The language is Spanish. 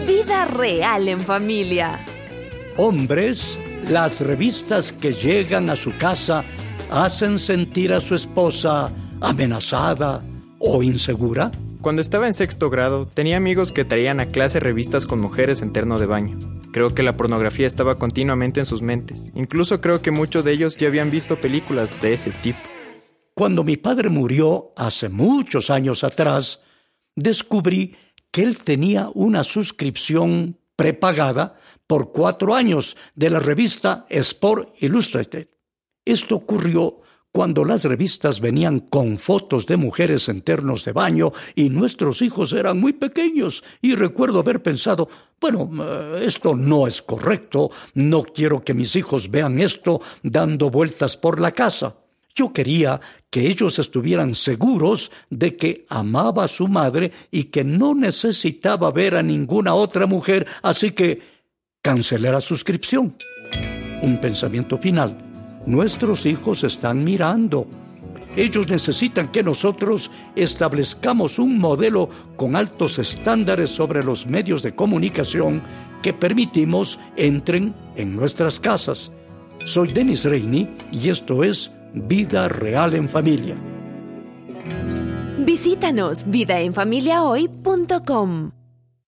Vida real en familia. Hombres, las revistas que llegan a su casa hacen sentir a su esposa amenazada o insegura. Cuando estaba en sexto grado, tenía amigos que traían a clase revistas con mujeres en terno de baño. Creo que la pornografía estaba continuamente en sus mentes. Incluso creo que muchos de ellos ya habían visto películas de ese tipo. Cuando mi padre murió hace muchos años atrás, descubrí que él tenía una suscripción prepagada por 4 años de la revista Sport Illustrated. Esto ocurrió cuando las revistas venían con fotos de mujeres en ternos de baño y nuestros hijos eran muy pequeños, y recuerdo haber pensado, esto no es correcto, no quiero que mis hijos vean esto dando vueltas por la casa. Yo quería que ellos estuvieran seguros de que amaba a su madre y que no necesitaba ver a ninguna otra mujer, así que cancelé la suscripción. Un pensamiento final. Nuestros hijos están mirando. Ellos necesitan que nosotros establezcamos un modelo con altos estándares sobre los medios de comunicación que permitimos entren en nuestras casas. Soy Denis Reini y esto es Vida Real en Familia. Visítanos vidaenfamiliahoy.com.